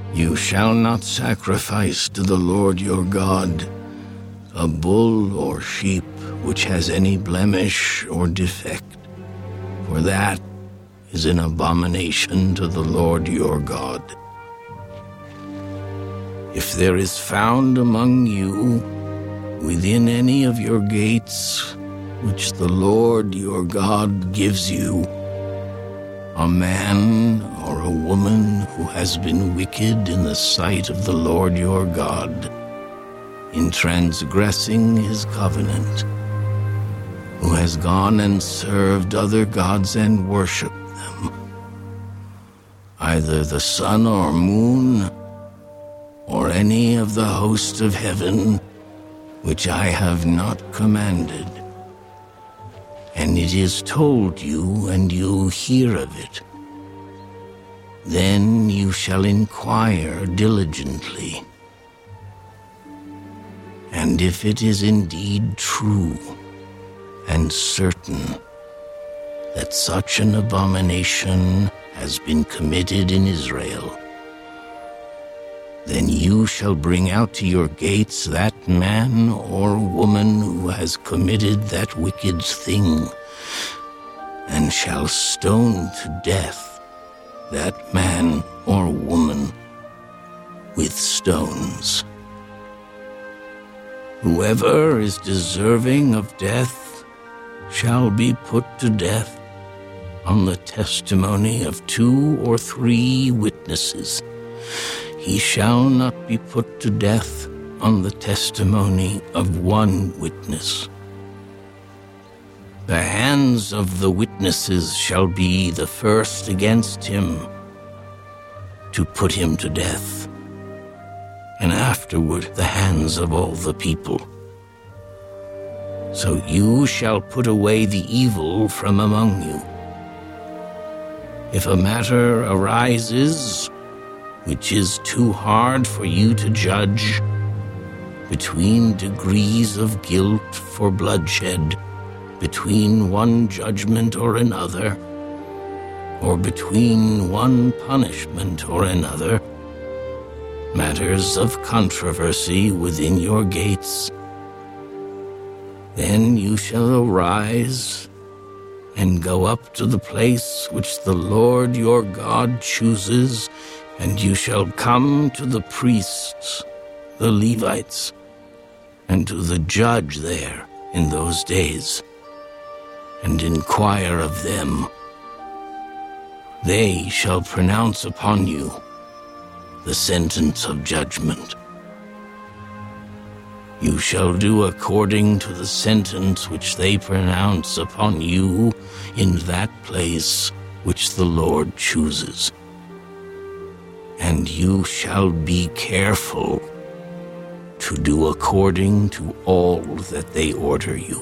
You shall not sacrifice to the Lord your God a bull or sheep which has any blemish or defect, for that is an abomination to the Lord your God. If there is found among you, within any of your gates, which the Lord your God gives you, a man or a woman who has been wicked in the sight of the Lord your God, in transgressing his covenant, who has gone and served other gods and worshipped them, either the sun or moon, or any of the host of heaven, which I have not commanded, and it is told you, and you hear of it, then you shall inquire diligently. And if it is indeed true and certain that such an abomination has been committed in Israel, then you shall bring out to your gates that man or woman who has committed that wicked thing, and shall stone to death that man or woman with stones. Whoever is deserving of death shall be put to death on the testimony of 2 or 3 witnesses. He shall not be put to death on the testimony of 1 witness. The hands of the witnesses shall be the first against him to put him to death, and afterward the hands of all the people. So you shall put away the evil from among you. If a matter arises which is too hard for you to judge, between degrees of guilt for bloodshed, between one judgment or another, or between one punishment or another, matters of controversy within your gates, then you shall arise and go up to the place which the Lord your God chooses, and you shall come to the priests, the Levites, and to the judge there in those days, and inquire of them. They shall pronounce upon you the sentence of judgment. You shall do according to the sentence which they pronounce upon you in that place which the Lord chooses. And you shall be careful to do according to all that they order you.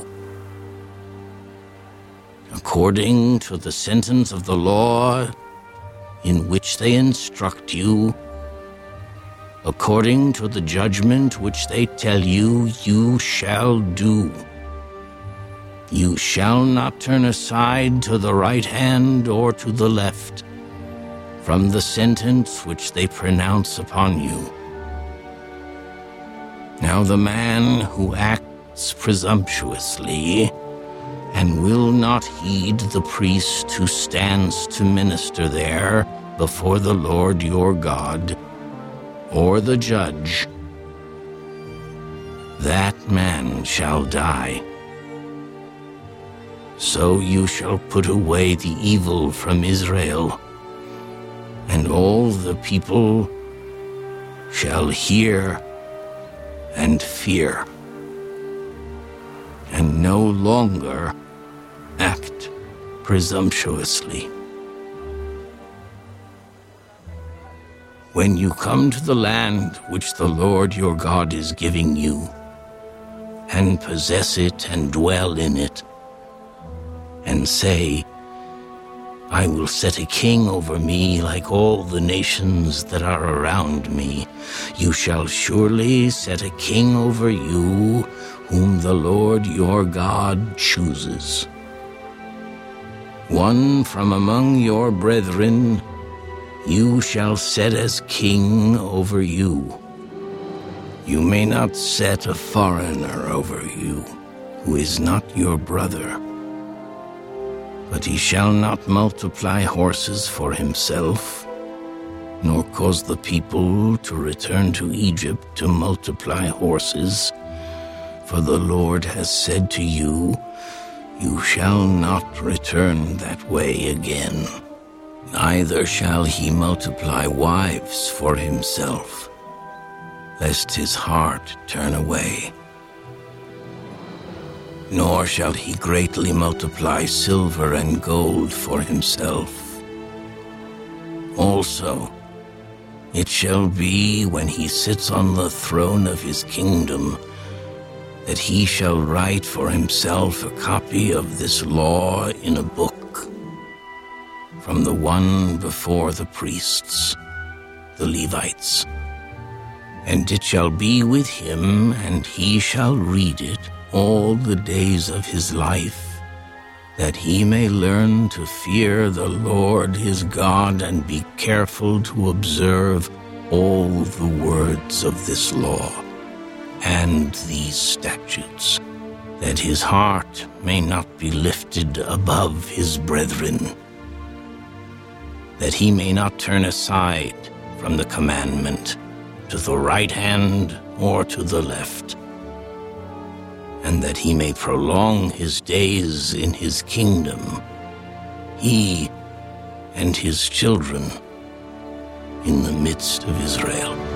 According to the sentence of the law in which they instruct you, according to the judgment which they tell you, you shall do. You shall not turn aside to the right hand or to the left from the sentence which they pronounce upon you. Now the man who acts presumptuously and will not heed the priest who stands to minister there before the Lord your God, or the judge, that man shall die. So you shall put away the evil from Israel, and all the people shall hear and fear, and no longer act presumptuously. When you come to the land which the Lord your God is giving you, and possess it and dwell in it, and say, I will set a king over me like all the nations that are around me. You shall surely set a king over you, whom the Lord your God chooses. One from among your brethren, you shall set as king over you. You may not set a foreigner over you, who is not your brother. But he shall not multiply horses for himself, nor cause the people to return to Egypt to multiply horses. For the Lord has said to you, you shall not return that way again. Neither shall he multiply wives for himself, lest his heart turn away. Nor shall he greatly multiply silver and gold for himself. Also, it shall be when he sits on the throne of his kingdom, that he shall write for himself a copy of this law in a book, from the one before the priests, the Levites. And it shall be with him, and he shall read it all the days of his life, that he may learn to fear the Lord his God and be careful to observe all the words of this law and these statutes, that his heart may not be lifted above his brethren, that he may not turn aside from the commandment to the right hand or to the left, and that he may prolong his days in his kingdom, he and his children in the midst of Israel.